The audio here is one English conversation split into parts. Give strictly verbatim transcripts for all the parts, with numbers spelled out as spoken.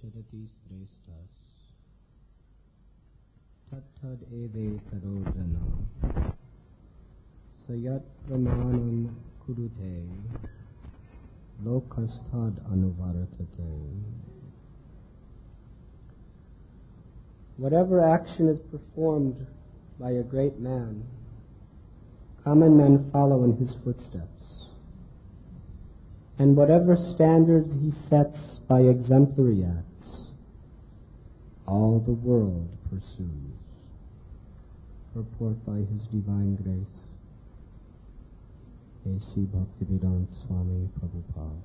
Chedati Srestas Tat Tad Eve Tarodana Sayat Pramanam Kurute Lokastad Anuvartate. Whatever action is performed by a great man, common men follow in his footsteps. And whatever standards he sets by exemplary acts, all the world pursues. Purport by His Divine Grace, A C Bhaktivedanta Swami Prabhupada.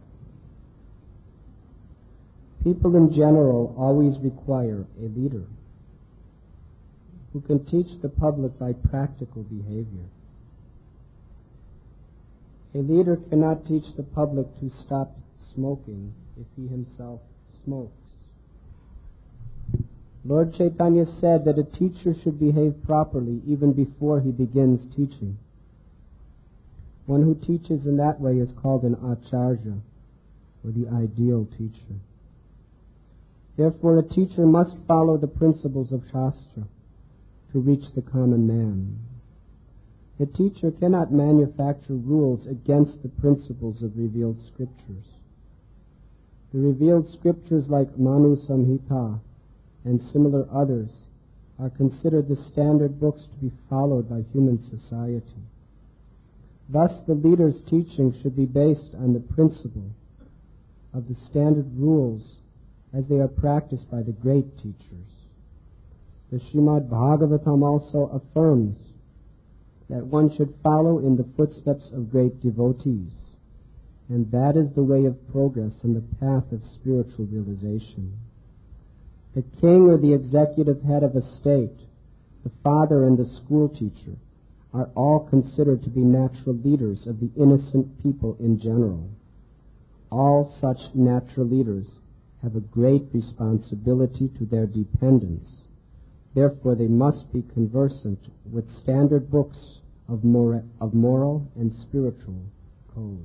People in general always require a leader who can teach the public by practical behavior. A leader cannot teach the public to stop smoking if he himself smokes. Lord Chaitanya said that a teacher should behave properly even before he begins teaching. One who teaches in that way is called an acharya, or the ideal teacher. Therefore, a teacher must follow the principles of Shastra to reach the common man. A teacher cannot manufacture rules against the principles of revealed scriptures. The revealed scriptures like Manu Samhita and similar others are considered the standard books to be followed by human society. Thus, the leader's teaching should be based on the principle of the standard rules as they are practiced by the great teachers. The Srimad Bhagavatam also affirms that one should follow in the footsteps of great devotees, and that is the way of progress in the path of spiritual realization. The king or the executive head of a state, the father and the school teacher, are all considered to be natural leaders of the innocent people in general. All such natural leaders have a great responsibility to their dependents. Therefore, they must be conversant with standard books of, mora- of moral and spiritual codes.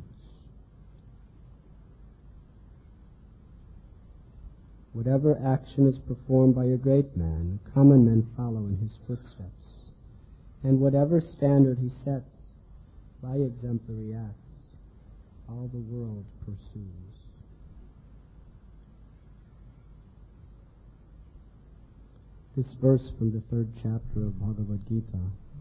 Whatever action is performed by a great man, common men follow in his footsteps. And whatever standard he sets by exemplary acts, all the world pursues. This verse from the third chapter of Bhagavad Gita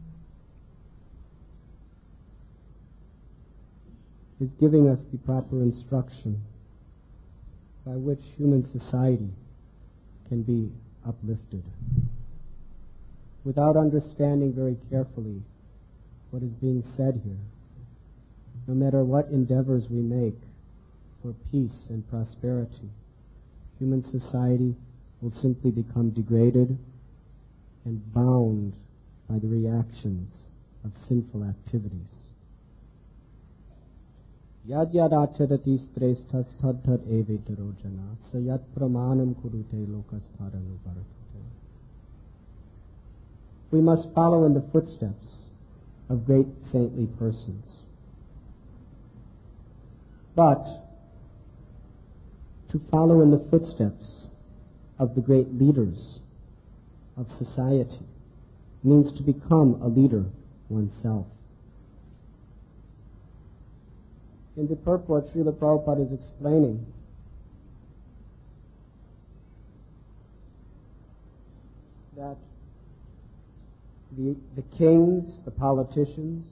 is giving us the proper instruction by which human society can be uplifted. Without understanding very carefully what is being said here, no matter what endeavors we make for peace and prosperity, human society will simply become degraded and bound by the reactions of sinful activities. Yad yad achadati sresthas tad tad evetaro jana sayat pramanam kurute lokastharanu bharatate. We must follow in the footsteps of great saintly persons. But to follow in the footsteps of the great leaders of society means to become a leader oneself. In the purport, Srila Prabhupada is explaining that the, the kings, the politicians,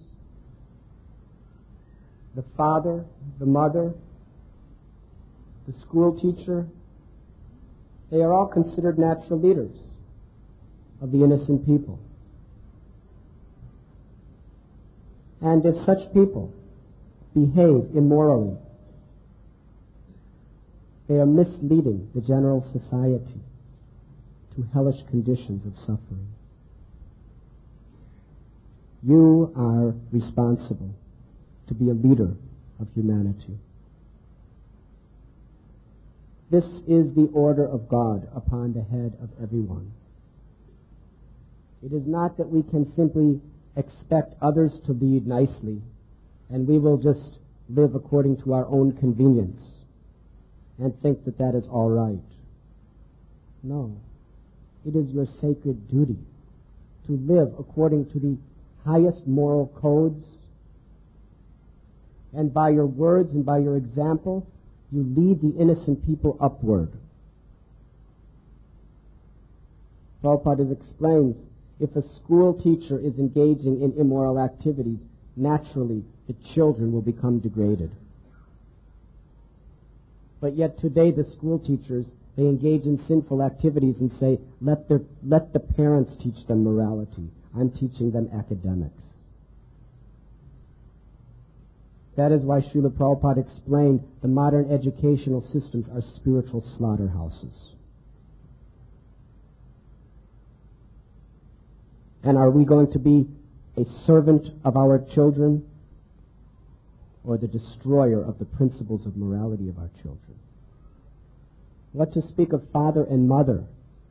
the father, the mother, the school teacher, they are all considered natural leaders of the innocent people. And if such people behave immorally, they are misleading the general society to hellish conditions of suffering. You are responsible to be a leader of humanity. This is the order of God upon the head of everyone. It is not that we can simply expect others to lead nicely and we will just live according to our own convenience and think that that is all right. No. It is your sacred duty to live according to the highest moral codes, and by your words and by your example, you lead the innocent people upward. Prabhupada explains, if a school teacher is engaging in immoral activities, naturally the children will become degraded. But yet today the school teachers, they engage in sinful activities and say, let, their, let the parents teach them morality. I'm teaching them academics. That is why Srila Prabhupada explained the modern educational systems are spiritual slaughterhouses. And are we going to be a servant of our children or the destroyer of the principles of morality of our children? What to speak of father and mother?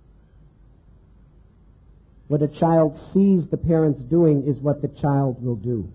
What a child sees the parents doing is what the child will do.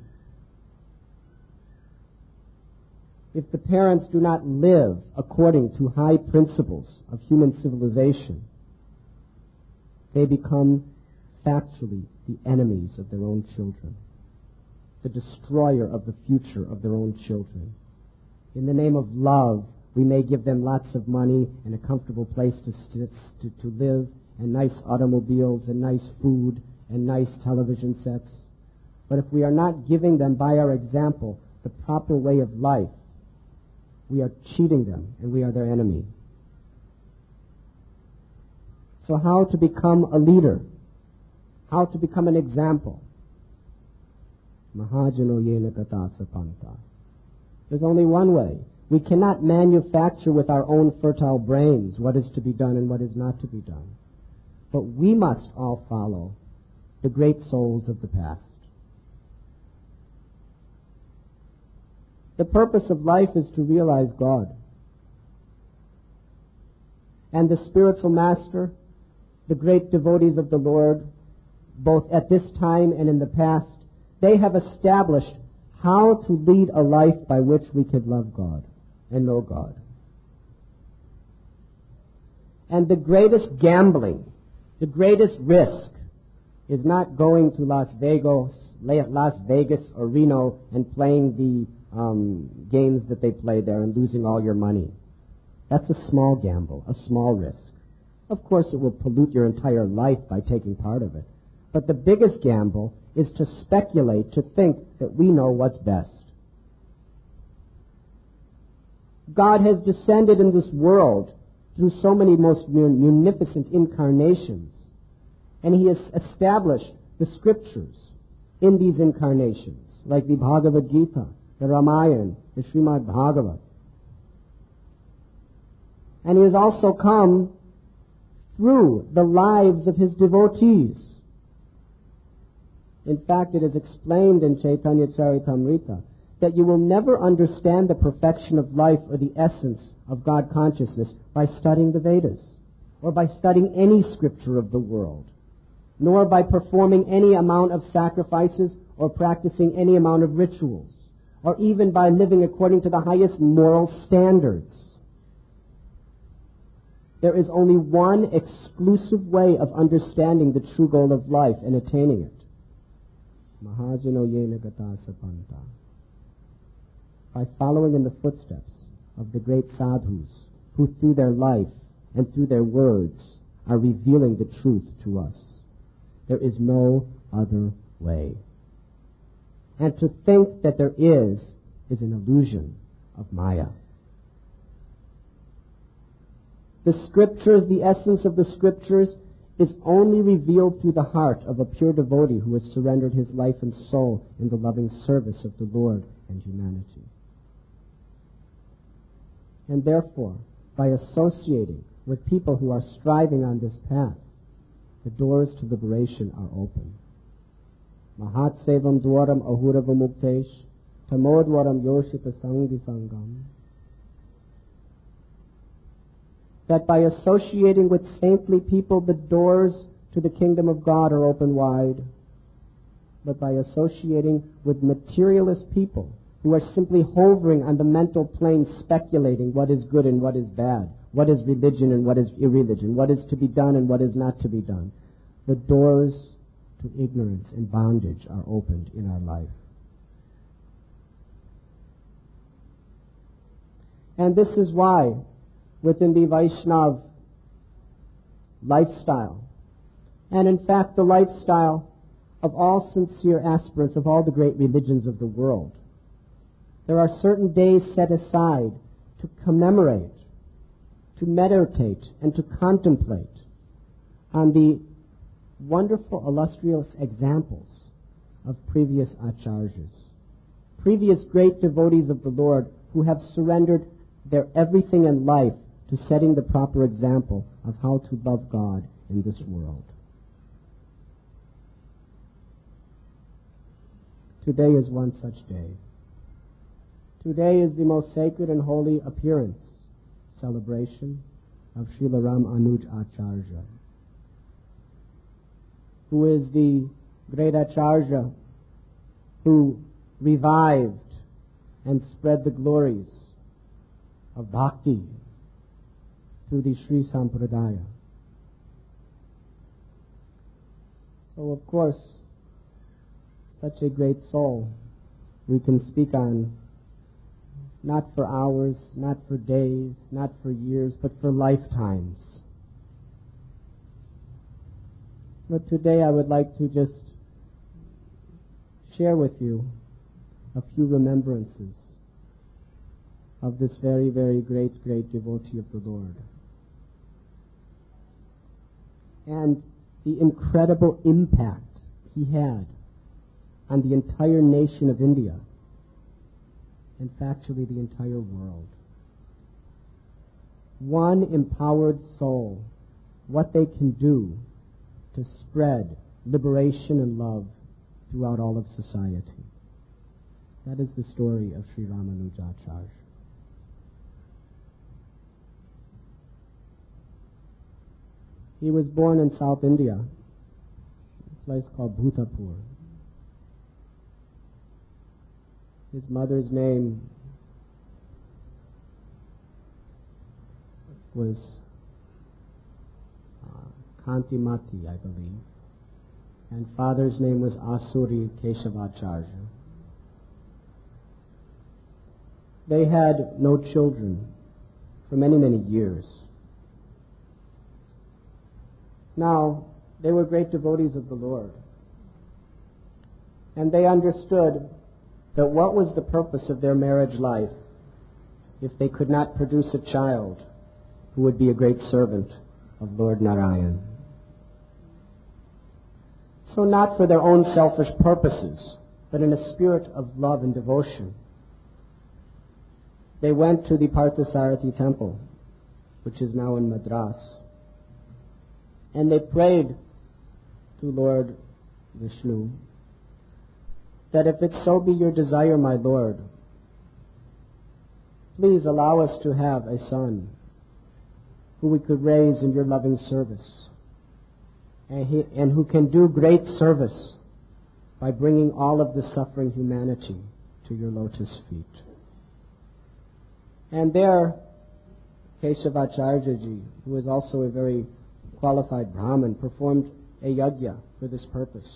If the parents do not live according to high principles of human civilization, they become factually the enemies of their own children, the destroyer of the future of their own children. In the name of love, we may give them lots of money and a comfortable place to, sit, to, to live, and nice automobiles and nice food and nice television sets. But if we are not giving them by our example the proper way of life, we are cheating them and we are their enemy. So how to become a leader? How to become an example? Mahajano yena katasa panta. There's only one way. We cannot manufacture with our own fertile brains what is to be done and what is not to be done. But we must all follow the great souls of the past. The purpose of life is to realize God. And the spiritual master, the great devotees of the Lord, both at this time and in the past, they have established how to lead a life by which we could love God and know God. And the greatest gambling, the greatest risk, is not going to Las Vegas, Las Vegas or Reno and playing the um, games that they play there and losing all your money. That's a small gamble, a small risk. Of course, it will pollute your entire life by taking part of it. But the biggest gamble is to speculate, to think that we know what's best. God has descended in this world through so many most munificent incarnations, and He has established the scriptures in these incarnations, like the Bhagavad Gita, the Ramayana, the Srimad Bhagavat. And He has also come through the lives of His devotees. In fact, it is explained in Chaitanya Charitamrita that you will never understand the perfection of life or the essence of God consciousness by studying the Vedas, or by studying any scripture of the world, nor by performing any amount of sacrifices or practicing any amount of rituals, or even by living according to the highest moral standards. There is only one exclusive way of understanding the true goal of life and attaining it. Mahajano yena gatasa panta. By following in the footsteps of the great sadhus who through their life and through their words are revealing the truth to us. There is no other way. And to think that there is, is an illusion of Maya. The scriptures, the essence of the scriptures, is only revealed through the heart of a pure devotee who has surrendered his life and soul in the loving service of the Lord and humanity. And therefore, by associating with people who are striving on this path, the doors to liberation are open. Mahat sevam dwaram ahurava muktesh tamodwaram yoshita sangi sangam. That by associating with saintly people, the doors to the kingdom of God are open wide. But by associating with materialist people who are simply hovering on the mental plane, speculating what is good and what is bad, what is religion and what is irreligion, what is to be done and what is not to be done. The doors to ignorance and bondage are opened in our life. And this is why, within the Vaishnav lifestyle, and in fact the lifestyle of all sincere aspirants of all the great religions of the world, there are certain days set aside to commemorate, to meditate, and to contemplate on the wonderful, illustrious examples of previous acharyas, previous great devotees of the Lord who have surrendered their everything in life to setting the proper example of how to love God in this world. Today is one such day. Today is the most sacred and holy appearance, celebration of Srila Ram Anuj Acharya, who is the great Acharya who revived and spread the glories of bhakti through the Sri Sampradaya. So, of course, such a great soul we can speak on, not for hours, not for days, not for years, but for lifetimes. But today I would like to just share with you a few remembrances of this very, very great, great devotee of the Lord. And the incredible impact he had on the entire nation of India, and factually the entire world. One empowered soul, what they can do to spread liberation and love throughout all of society. That is the story of Sri Ramanuja Acharya. He was born in South India, a place called Bhutapur. His mother's name was uh, Kantimati, I believe, and father's name was Asuri Keshavacharya. They had no children for many, many years. Now, they were great devotees of the Lord, and they understood that what was the purpose of their marriage life if they could not produce a child who would be a great servant of Lord Narayan. So not for their own selfish purposes, but in a spirit of love and devotion, they went to the Parthasarathi temple, which is now in Madras, and they prayed to Lord Vishnu that if it so be your desire, my Lord, please allow us to have a son who we could raise in your loving service, and, he, and who can do great service by bringing all of the suffering humanity to your lotus feet. And there, Keshavacharya-ji, who was also a very qualified Brahmin, performed a yajna for this purpose.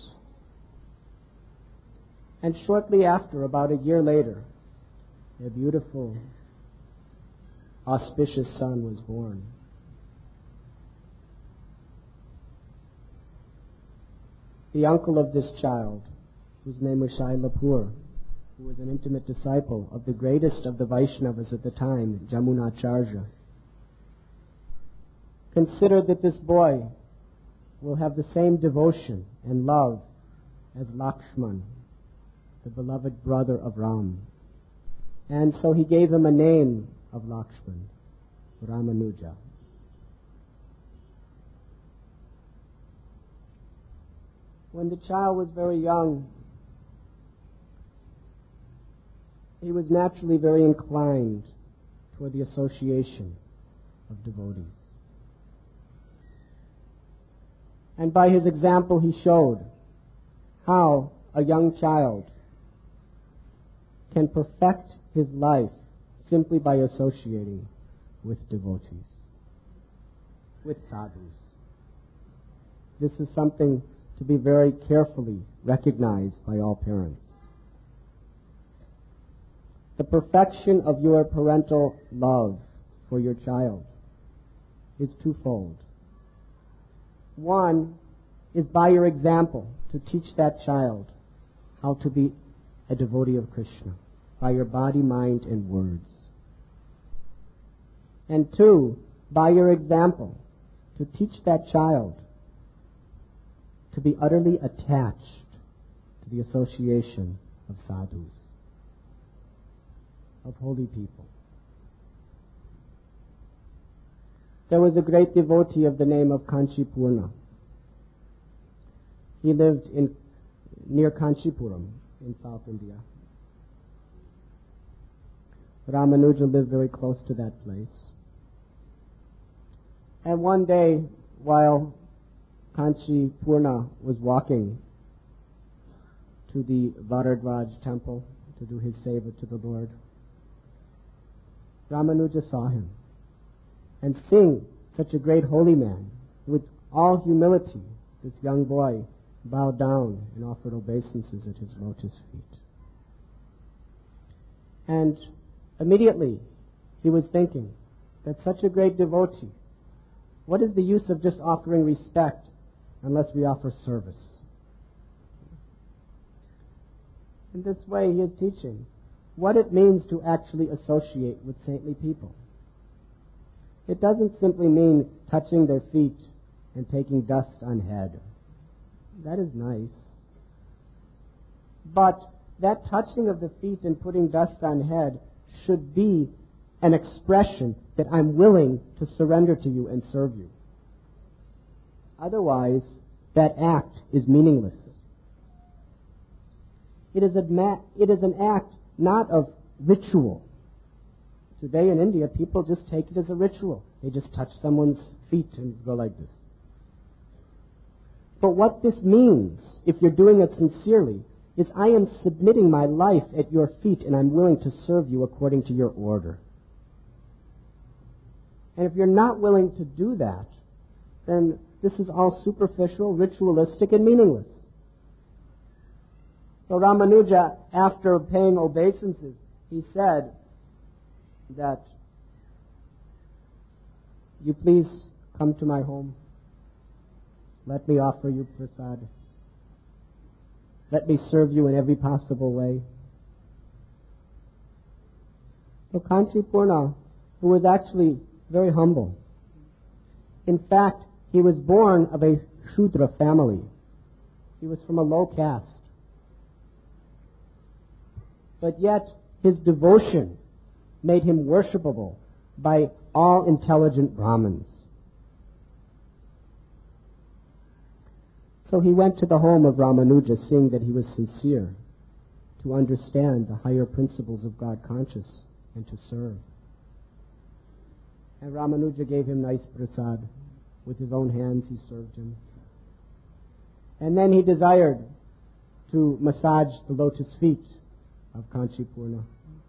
And shortly after, about a year later, a beautiful, auspicious son was born. The uncle of this child, whose name was Shailapur, who was an intimate disciple of the greatest of the Vaishnavas at the time, Jamunacharya, considered that this boy will have the same devotion and love as Lakshman, the beloved brother of Ram. And so he gave him a name of Lakshman, Ramanuja. When the child was very young, he was naturally very inclined toward the association of devotees. And by his example, he showed how a young child can perfect his life simply by associating with devotees. with sadhus. This is something to be very carefully recognized by all parents. The perfection of your parental love for your child is twofold. One is by your example to teach that child how to be a devotee of Krishna, by your body, mind, and words. And two, by your example to teach that child to be utterly attached to the association of sadhus, of holy people. There was a great devotee of the name of Kanchipurna. He lived in near Kanchipuram in South India. Ramanuja lived very close to that place. And one day, while Kanchipurna was walking to the Varadraj temple to do his seva to the Lord, Ramanuja saw him. And seeing such a great holy man, with all humility, this young boy bowed down and offered obeisances at his lotus feet. And immediately he was thinking that such a great devotee, what is the use of just offering respect unless we offer service? In this way he is teaching what it means to actually associate with saintly people. It doesn't simply mean touching their feet and taking dust on head. That is nice. But that touching of the feet and putting dust on head should be an expression that I'm willing to surrender to you and serve you. Otherwise, that act is meaningless. It is, a ma- it is an act not of ritual. Today in India, people just take it as a ritual. They just touch someone's feet and go like this. But what this means, if you're doing it sincerely, is I am submitting my life at your feet and I'm willing to serve you according to your order. And if you're not willing to do that, then this is all superficial, ritualistic, and meaningless. So Ramanuja, after paying obeisances, he said that, you please come to my home. Let me offer you prasad. Let me serve you in every possible way. So Kanchipurna, who was actually very humble, in fact, he was born of a Shudra family. He was from a low caste. But yet, his devotion made him worshipable by all intelligent Brahmins. So he went to the home of Ramanuja, seeing that he was sincere to understand the higher principles of God conscious and to serve. And Ramanuja gave him nice prasad. With his own hands he served him. And then he desired to massage the lotus feet of Kanchipurna.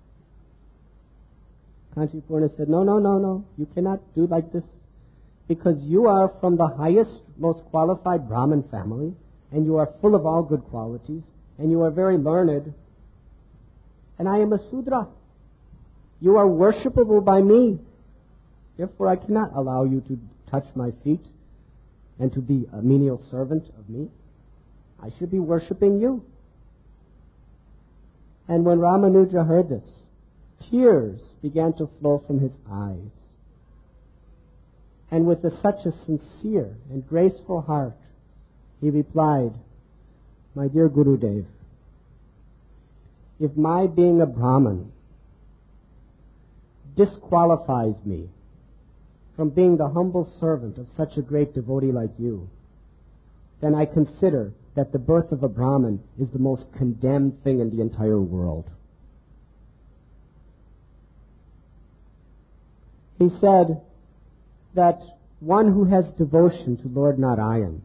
Kanchipurna said, no, no, no, no, you cannot do like this, because you are from the highest, most qualified Brahmin family, and you are full of all good qualities, and you are very learned, and I am a Sudra. You are worshipable by me. Therefore, I cannot allow you to touch my feet and to be a menial servant of me. I should be worshipping you. And when Ramanuja heard this, tears began to flow from his eyes. And with a, such a sincere and graceful heart, he replied, my dear Gurudev, if my being a Brahmin disqualifies me from being the humble servant of such a great devotee like you, then I consider that the birth of a Brahmin is the most condemned thing in the entire world. He said that one who has devotion to Lord Narayan,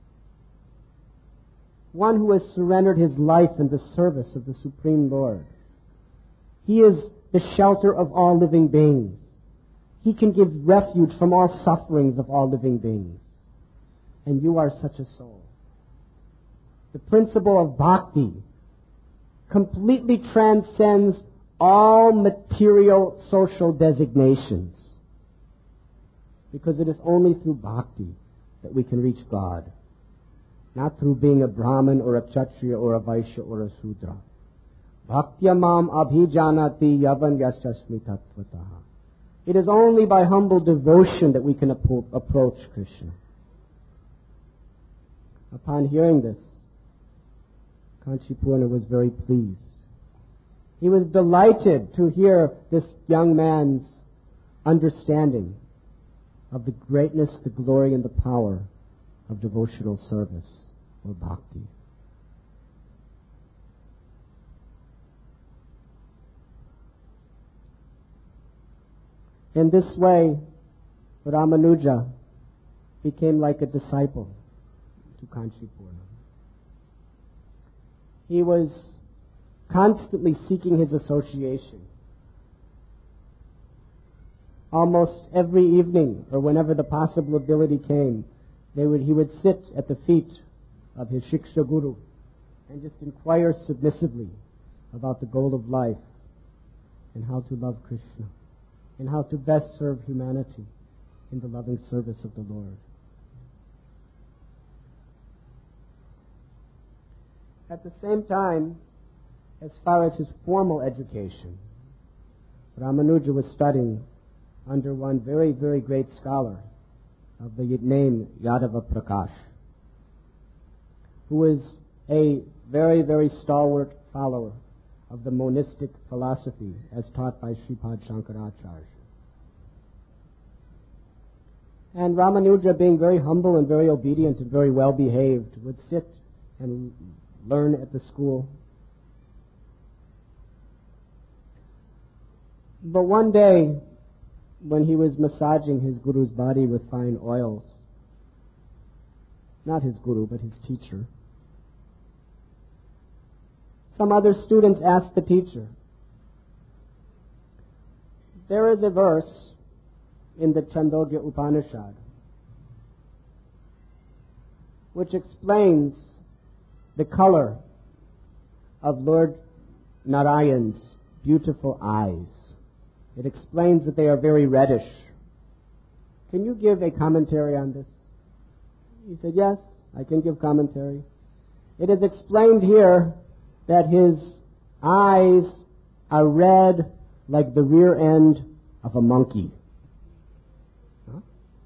one who has surrendered his life in the service of the Supreme Lord, he is the shelter of all living beings. He can give refuge from all sufferings of all living beings. And you are such a soul. The principle of bhakti completely transcends all material social designations, because it is only through bhakti that we can reach God, not through being a Brahmin or a Kshatriya or a Vaishya or a Sudra. Bhaktya mam abhijanati yavan yasyasmi tattvataha. It is only by humble devotion that we can appro- approach Krishna. Upon hearing this, Kanchipurna was very pleased. He was delighted to hear this young man's understanding of the greatness, the glory, and the power of devotional service or bhakti. In this way, Ramanuja became like a disciple to Kanchipurna. He was constantly seeking his association. Almost every evening, or whenever the possible ability came, they would, he would sit at the feet of his Shiksha Guru and just inquire submissively about the goal of life and how to love Krishna and how to best serve humanity in the loving service of the Lord. At the same time, as far as his formal education, Ramanuja was studying under one very, very great scholar of the name Yadava Prakash, who was a very, very stalwart follower of the monistic philosophy as taught by Sripad Shankaracharya. And Ramanuja, being very humble and very obedient and very well behaved, would sit and learn at the school. But one day, when he was massaging his guru's body with fine oils, not his guru, but his teacher, some other students asked the teacher, there is a verse in the Chandogya Upanishad which explains the color of Lord Narayan's beautiful eyes. It explains that they are very reddish. Can you give a commentary on this? He said, yes, I can give commentary. It is explained here that his eyes are red like the rear end of a monkey. Huh?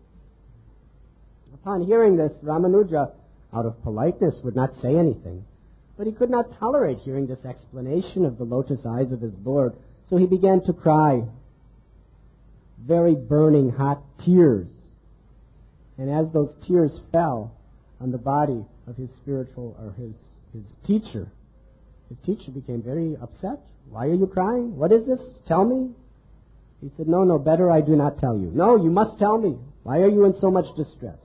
Upon hearing this, Ramanuja, out of politeness, would not say anything. But he could not tolerate hearing this explanation of the lotus eyes of his Lord, so he began to cry very burning hot tears. And as those tears fell on the body of his spiritual, or his, his teacher, his teacher became very upset. Why are you crying? What is this? Tell me. He said, no, no, better I do not tell you. No, you must tell me. Why are you in so much distress?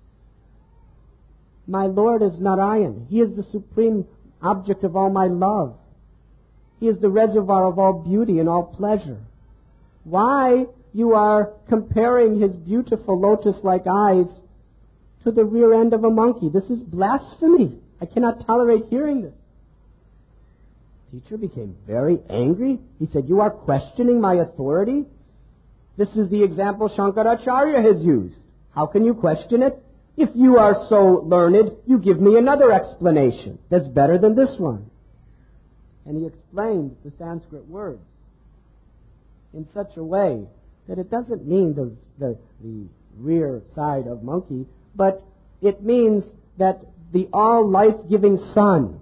My Lord is Narayan. He is the supreme object of all my love. He is the reservoir of all beauty and all pleasure. Why you are comparing his beautiful lotus-like eyes to the rear end of a monkey? This is blasphemy. I cannot tolerate hearing this. The teacher became very angry. He said, you are questioning my authority? This is the example Shankaracharya has used. How can you question it? If you are so learned, you give me another explanation that's better than this one. And he explained the Sanskrit words in such a way that it doesn't mean the, the, the rear side of monkey, but it means that the all life-giving sun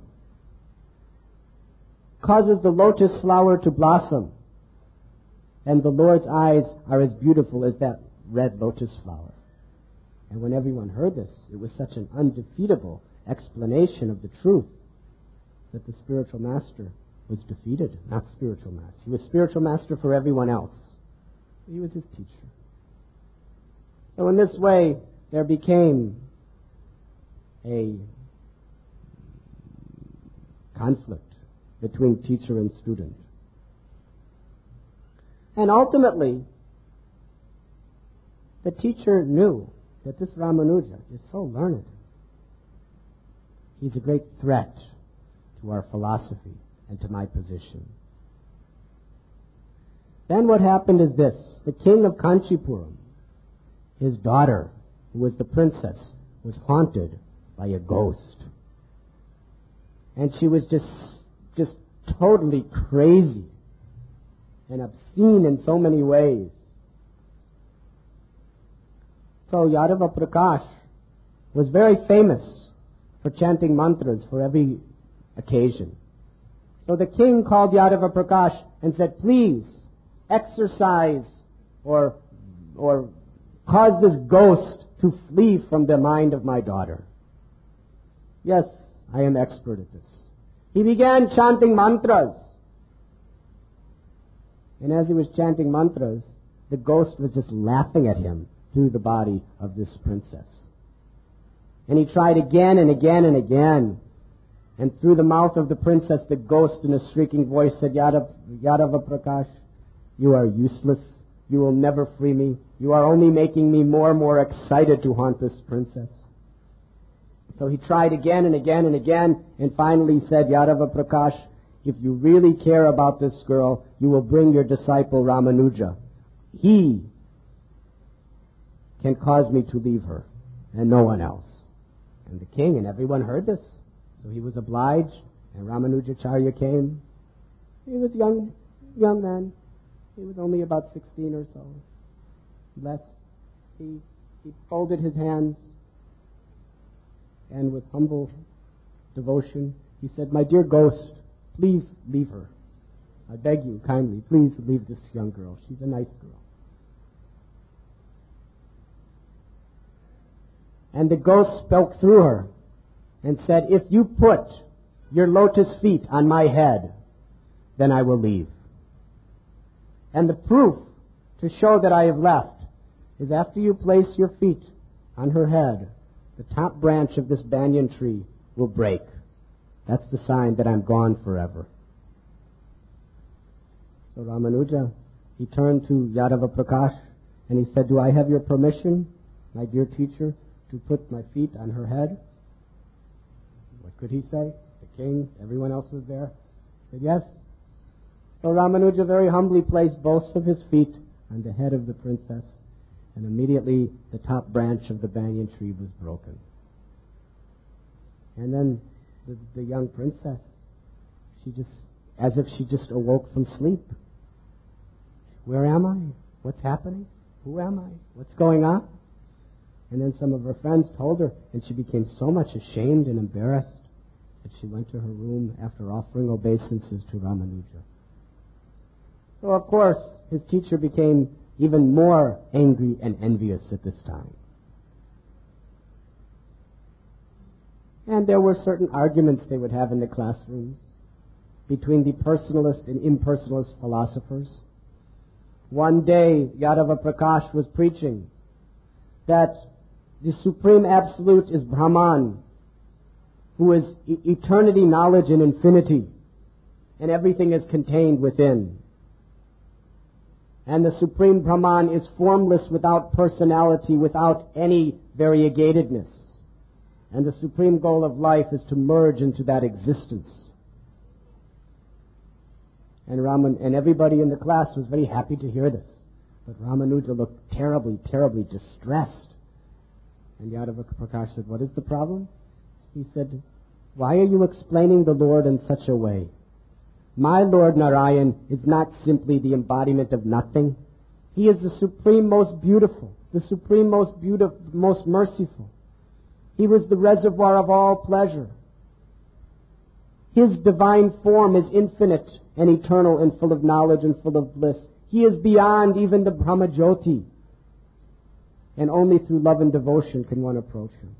causes the lotus flower to blossom, and the Lord's eyes are as beautiful as that red lotus flower. And when everyone heard this, it was such an undefeatable explanation of the truth that the spiritual master was defeated, not spiritual master. He was spiritual master for everyone else. He was his teacher. So in this way, there became a conflict between teacher and student. And ultimately, The teacher knew that this Ramanuja is so learned. He's a great threat to our philosophy and to my position. Then what happened is this. The king of Kanchipuram, his daughter, who was the princess, was haunted by a ghost. And she was just, just totally crazy and obscene in so many ways. So Yadava Prakash was very famous for chanting mantras for every occasion. So the king called Yadava Prakash and said, please exorcise or, or cause this ghost to flee from the mind of my daughter. Yes, I am expert at this. He began chanting mantras. And as he was chanting mantras, the ghost was just laughing at him through the body of this princess. And he tried again and again and again. And through the mouth of the princess, the ghost in a shrieking voice said, Yadav, Yadava Prakash, you are useless. You will never free me. You are only making me more and more excited to haunt this princess. So he tried again and again and again, and finally said, Yadava Prakash, if you really care about this girl, you will bring your disciple Ramanuja. He can cause me to leave her, and no one else. And the king and everyone heard this. So he was obliged, and Ramanujacharya came. He was a young, young man. He was only about sixteen or so. Less. He, he folded his hands, and with humble devotion, he said, my dear ghost, please leave her. I beg you kindly, please leave this young girl. She's a nice girl. And the ghost spoke through her and said, if you put your lotus feet on my head, then I will leave. And the proof to show that I have left is after you place your feet on her head, the top branch of this banyan tree will break. That's the sign that I'm gone forever. So Ramanuja, he turned to Yadava Prakash and he said, do I have your permission, my dear teacher, to put my feet on her head? What could he say? The king, everyone else was there. He said, yes. So Ramanuja very humbly placed both of his feet on the head of the princess, and immediately the top branch of the banyan tree was broken. And then the, the young princess, she just, as if she just awoke from sleep. Where am I? What's happening? Who am I? What's going on? And then some of her friends told her, and she became so much ashamed and embarrassed that she went to her room after offering obeisances to Ramanuja. So, of course, his teacher became even more angry and envious at this time. And there were certain arguments they would have in the classrooms between the personalist and impersonalist philosophers. One day, Yadava Prakash was preaching that the Supreme Absolute is Brahman, who is e- eternity, knowledge, and infinity, and everything is contained within. And the Supreme Brahman is formless, without personality, without any variegatedness. And the supreme goal of life is to merge into that existence. And Raman and everybody in the class was very happy to hear this. But Ramanuja looked terribly, terribly distressed. And Yadava Prakash said, what is the problem? He said, why are you explaining the Lord in such a way? My Lord Narayan is not simply the embodiment of nothing. He is the supreme most beautiful, the supreme most beautiful, most merciful. He was the reservoir of all pleasure. His divine form is infinite and eternal and full of knowledge and full of bliss. He is beyond even the Brahmajyoti. And only through love and devotion can one approach him.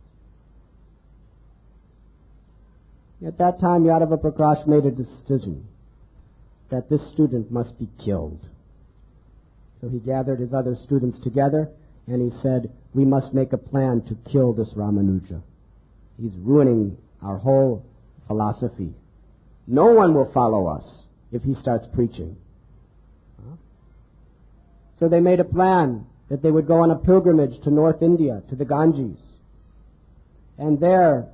At that time, Yadava Prakash made a decision that this student must be killed. So he gathered his other students together and he said, we must make a plan to kill this Ramanuja. He's ruining our whole philosophy. No one will follow us if he starts preaching. Huh? So they made a plan that they would go on a pilgrimage to North India, to the Ganges. And there,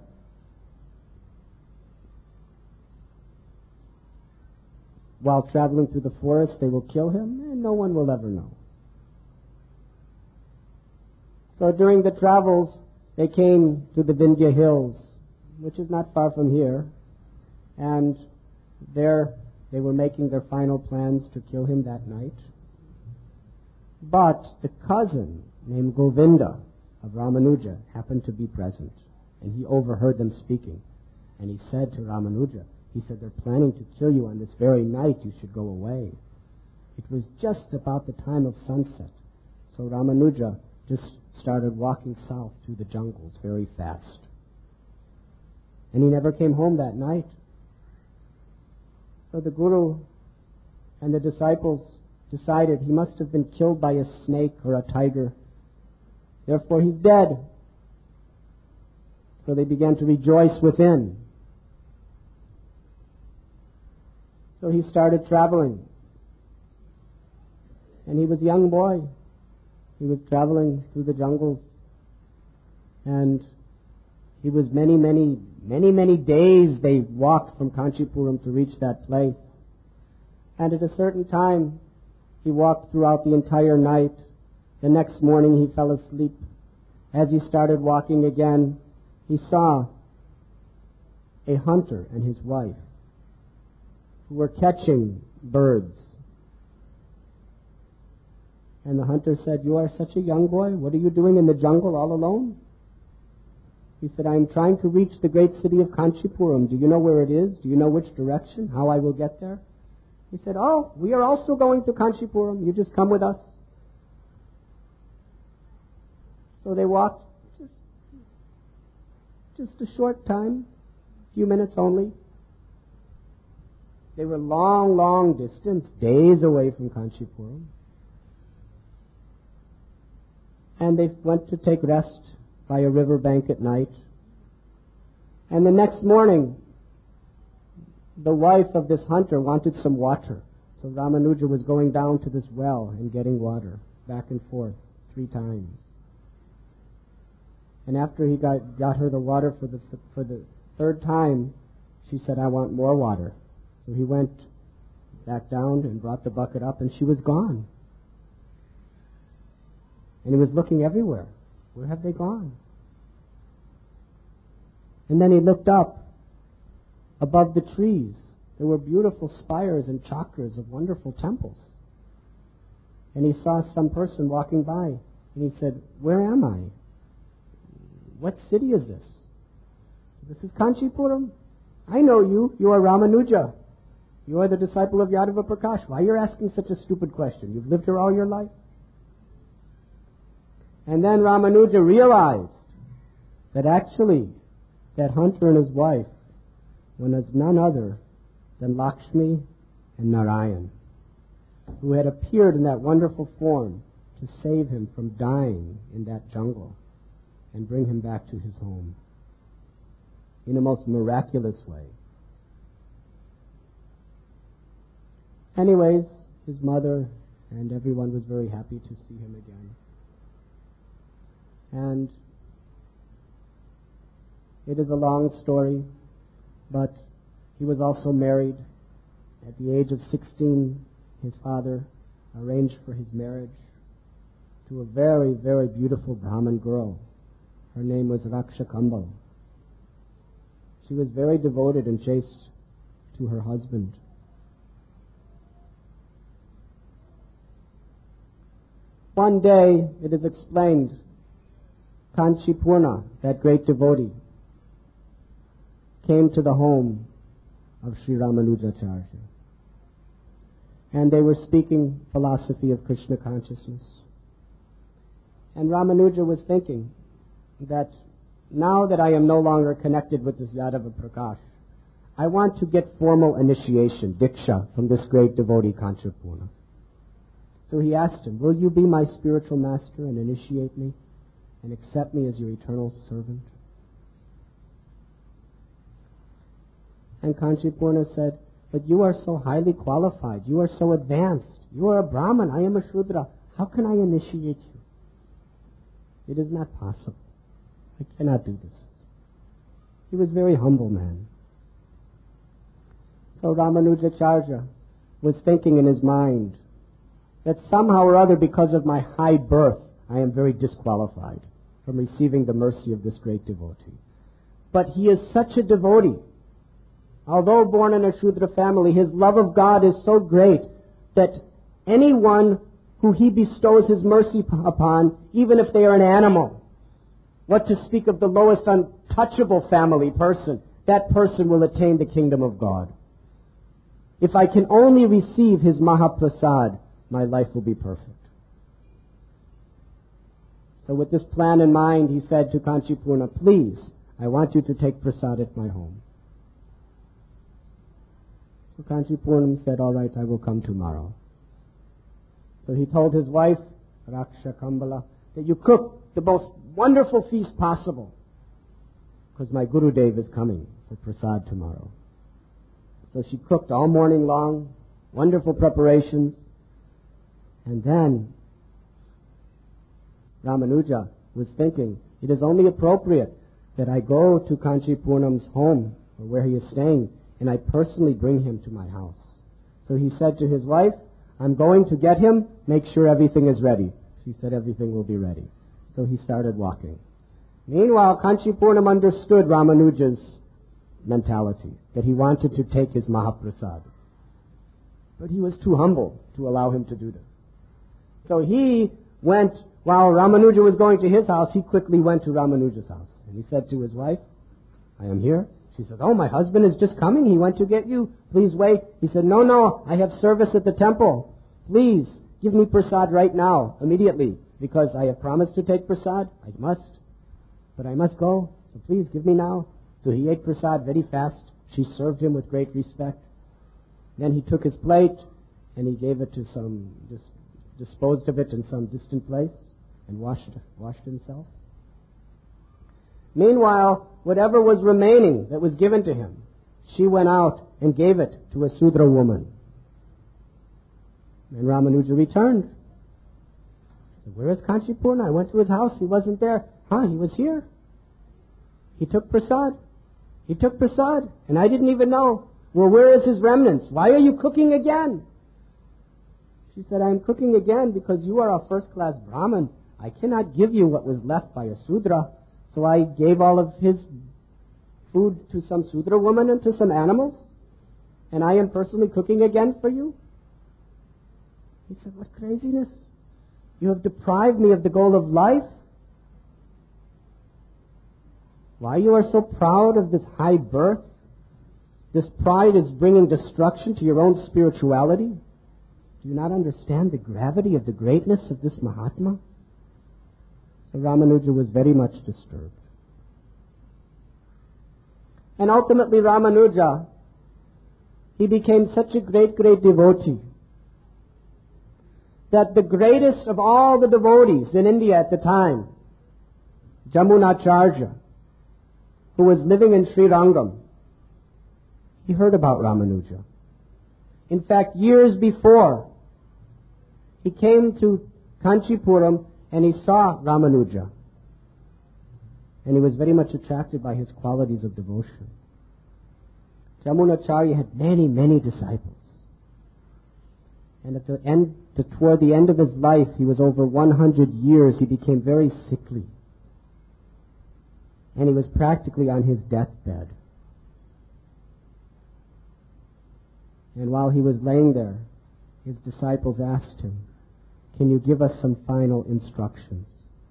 while traveling through the forest, they will kill him, and no one will ever know. So during the travels, they came to the Vindhya Hills, which is not far from here, and there they were making their final plans to kill him that night. But the cousin named Govinda of Ramanuja happened to be present, and he overheard them speaking. And he said to Ramanuja, he said, they're planning to kill you on this very night, you should go away. It was just about the time of sunset. So Ramanuja just started walking south through the jungles very fast. And he never came home that night. So the Guru and the disciples decided he must have been killed by a snake or a tiger. Therefore he's dead. So they began to rejoice within. So he started traveling. And he was a young boy. He was traveling through the jungles. And he was many, many, many, many days they walked from Kanchipuram to reach that place. And at a certain time, he walked throughout the entire night. The next morning he fell asleep. As he started walking again, he saw a hunter and his wife who were catching birds. And the hunter said, you are such a young boy. What are you doing in the jungle all alone? He said, I am trying to reach the great city of Kanchipuram. Do you know where it is? Do you know which direction? How I will get there? He said, oh, we are also going to Kanchipuram. You just come with us. So they walked just, just a short time, a few minutes only. They were long, long distance, days away from Kanchipuram. And they went to take rest by a river bank at night. And the next morning, the wife of this hunter wanted some water. So Ramanuja was going down to this well and getting water, back and forth, three times. And after he got, got her the water for the, for the third time, she said, I want more water. So he went back down and brought the bucket up, and she was gone. And he was looking everywhere. Where have they gone? And then he looked up. Above the trees, there were beautiful spires and chakras of wonderful temples. And he saw some person walking by, and he said, where am I? What city is this? This is Kanchipuram. I know you. You are Ramanuja. You are the disciple of Yadava Prakash. Why are you asking such a stupid question? You've lived here all your life. And then Ramanuja realized that actually that hunter and his wife was none other than Lakshmi and Narayan, who had appeared in that wonderful form to save him from dying in that jungle and bring him back to his home in a most miraculous way. Anyways, his mother and everyone was very happy to see him again. And it is a long story, but he was also married. At the age of sixteen, his father arranged for his marriage to a very, very beautiful Brahmin girl. Her name was Raksha Kambal. She was very devoted and chaste to her husband. One day, it is explained, Kanchipurna, that great devotee, came to the home of Sri Ramanujacharya. And they were speaking philosophy of Krishna consciousness. And Ramanuja was thinking that now that I am no longer connected with this Yadava Prakash, I want to get formal initiation, Diksha, from this great devotee Kanchipurna. So he asked him, will you be my spiritual master and initiate me and accept me as your eternal servant? And Kanchipurna said, but you are so highly qualified, you are so advanced, you are a Brahman, I am a Shudra, how can I initiate you? It is not possible. I cannot do this. He was a very humble man. So Ramanujacharya was thinking in his mind that somehow or other, because of my high birth, I am very disqualified from receiving the mercy of this great devotee. But he is such a devotee. Although born in a Shudra family, his love of God is so great that anyone who he bestows his mercy upon, even if they are an animal, what to speak of the lowest untouchable family person, that person will attain the kingdom of God. If I can only receive his Mahaprasad, my life will be perfect. So with this plan in mind, he said to Kanchipurna, please, I want you to take prasad at my home. So Kanchipurna said, all right, I will come tomorrow. So he told his wife, Raksha Kambala, that you cook the most wonderful feast possible, because my Gurudev is coming for prasad tomorrow. So she cooked all morning long, wonderful preparations, and then Ramanuja was thinking, it is only appropriate that I go to Kanchipurnam's home, or where he is staying, and I personally bring him to my house. So he said to his wife, I'm going to get him, make sure everything is ready. She said everything will be ready. So he started walking. Meanwhile, Kanchipurnam understood Ramanuja's mentality, that he wanted to take his Mahaprasad. But he was too humble to allow him to do this. So he went, while Ramanuja was going to his house, he quickly went to Ramanuja's house. And he said to his wife, I am here. She said, oh, my husband is just coming. He went to get you. Please wait. He said, no, no, I have service at the temple. Please give me prasad right now, immediately, because I have promised to take prasad. I must. But I must go. So please give me now. So he ate prasad very fast. She served him with great respect. Then he took his plate and he gave it to some, dis- disposed of it in some distant place and washed, washed himself. Meanwhile, whatever was remaining that was given to him, she went out and gave it to a Sudra woman. And Ramanuja returned. He said, where is Kanchipurna? I went to his house. He wasn't there. Huh, he was here. He took prasad. He took prasad, and I didn't even know. Well, where is his remnants? Why are you cooking again? She said, I am cooking again because you are a first-class Brahmin. I cannot give you what was left by a Sudra. So I gave all of his food to some Sudra woman and to some animals, and I am personally cooking again for you. He said, what craziness. You have deprived me of the goal of life. Why you are so proud of this high birth? This pride is bringing destruction to your own spirituality. Do you not understand the gravity of the greatness of this Mahatma? So Ramanuja was very much disturbed. And ultimately Ramanuja, he became such a great, great devotee that the greatest of all the devotees in India at the time, Jamunacharya, who was living in Sri Rangam, he heard about Ramanuja. In fact, years before, he came to Kanchipuram and he saw Ramanuja. And he was very much attracted by his qualities of devotion. Jamunacharya had many, many disciples. And at the end, to, toward the end of his life, he was over one hundred years, he became very sickly. And he was practically on his deathbed. And while he was laying there, his disciples asked him, can you give us some final instructions?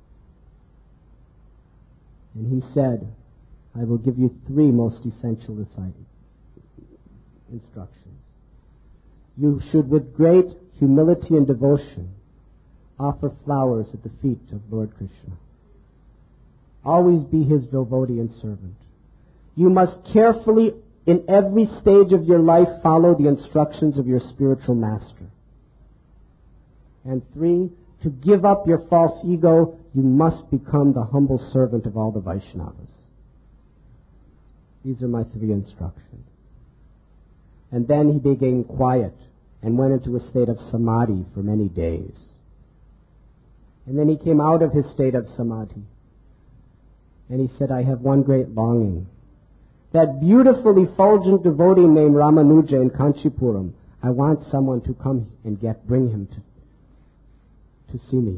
And he said, I will give you three most essential instructions. You should, with great humility and devotion, offer flowers at the feet of Lord Krishna. Always be his devotee and servant. You must carefully, in every stage of your life, follow the instructions of your spiritual master. And three, to give up your false ego, you must become the humble servant of all the Vaishnavas. These are my three instructions. And then he became quiet and went into a state of samadhi for many days. And then he came out of his state of samadhi. And he said, I have one great longing. That beautiful, effulgent devotee named Ramanuja in Kanchipuram, I want someone to come and get, bring him to, to see me.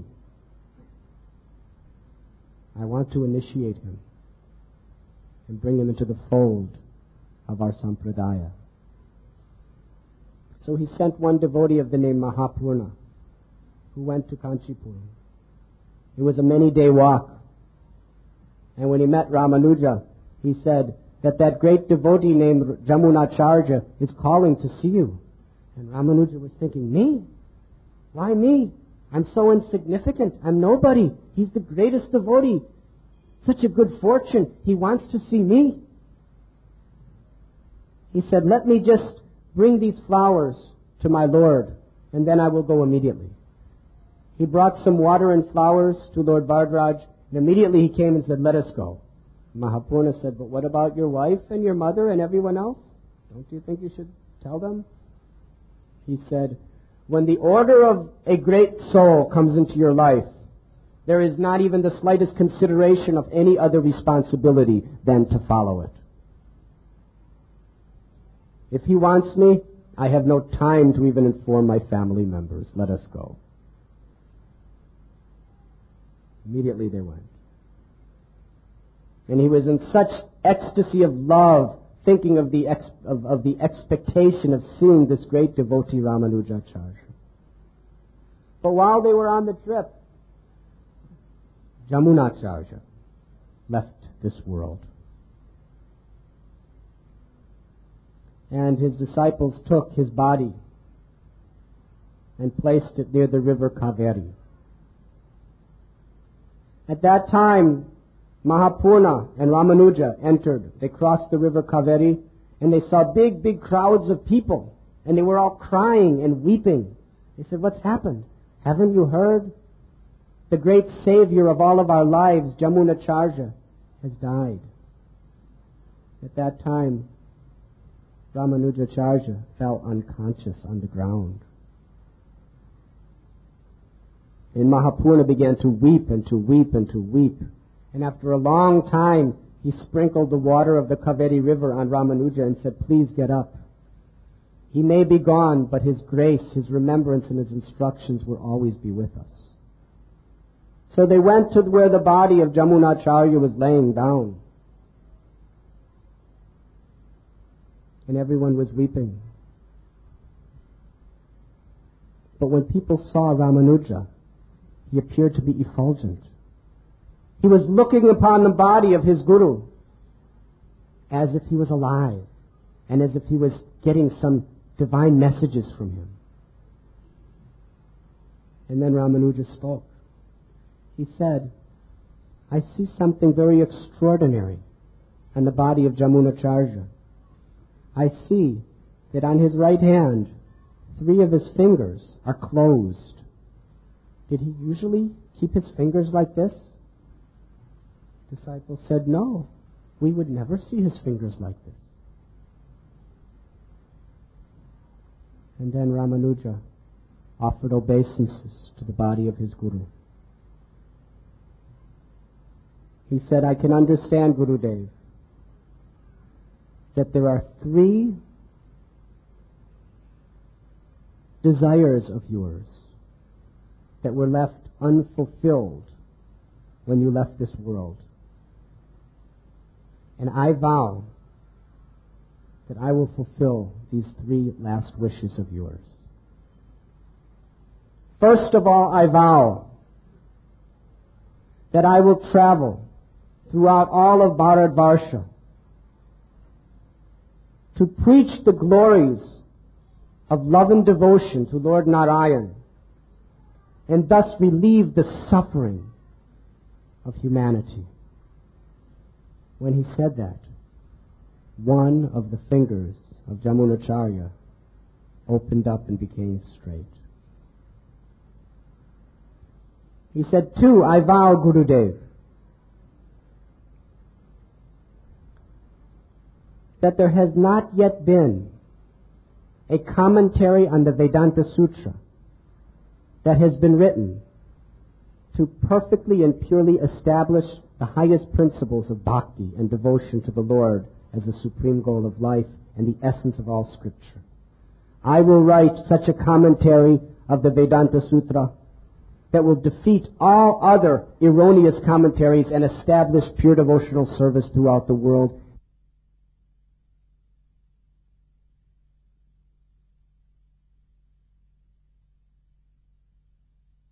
I want to initiate him and bring him into the fold of our sampradaya. So he sent one devotee of the name Mahapurna, who went to Kanchipuram. It was a many-day walk. And when he met Ramanuja, he said that that great devotee named Jamunacharya is calling to see you. And Ramanuja was thinking, me? Why me? I'm so insignificant. I'm nobody. He's the greatest devotee. Such a good fortune. He wants to see me. He said, let me just bring these flowers to my Lord, and then I will go immediately. He brought some water and flowers to Lord Vardraj, and immediately he came and said, let us go. Mahapurna said, but what about your wife and your mother and everyone else? Don't you think you should tell them? He said, when the order of a great soul comes into your life, there is not even the slightest consideration of any other responsibility than to follow it. If he wants me, I have no time to even inform my family members. Let us go. Immediately they went. And he was in such ecstasy of love, thinking of the ex- of, of the expectation of seeing this great devotee Ramanujacharya. But while they were on the trip, Jamunacharya left this world. And his disciples took his body and placed it near the river Kaveri. At that time, Mahapurna and Ramanuja entered. They crossed the river Kaveri, and they saw big, big crowds of people, and they were all crying and weeping. They said, what's happened? Haven't you heard? The great savior of all of our lives, Jamunacharya, has died. At that time, Ramanujacharya fell unconscious on the ground. And Mahapurna began to weep and to weep and to weep. And after a long time, he sprinkled the water of the Kaveri River on Ramanuja and said, please get up. He may be gone, but his grace, his remembrance, and his instructions will always be with us. So they went to where the body of Jamunacharya was laying down. And everyone was weeping. But when people saw Ramanuja, he appeared to be effulgent. He was looking upon the body of his guru as if he was alive and as if he was getting some divine messages from him. And then Ramanuja spoke. He said, I see something very extraordinary on the body of Jamunacharya. I see that on his right hand, three of his fingers are closed. Did he usually keep his fingers like this? The disciples said, no, we would never see his fingers like this. And then Ramanuja offered obeisances to the body of his guru. He said, I can understand, Gurudev, that there are three desires of yours that were left unfulfilled when you left this world. And I vow that I will fulfill these three last wishes of yours. First of all, I vow that I will travel throughout all of Bharatvarsha to preach the glories of love and devotion to Lord Narayan, and thus relieve the suffering of humanity. When he said that, one of the fingers of Jamunacharya opened up and became straight. He said, two, I vow, Gurudev, that there has not yet been a commentary on the Vedanta Sutra that has been written to perfectly and purely establish the highest principles of bhakti and devotion to the Lord as the supreme goal of life and the essence of all Scripture. I will write such a commentary of the Vedanta Sutra that will defeat all other erroneous commentaries and establish pure devotional service throughout the world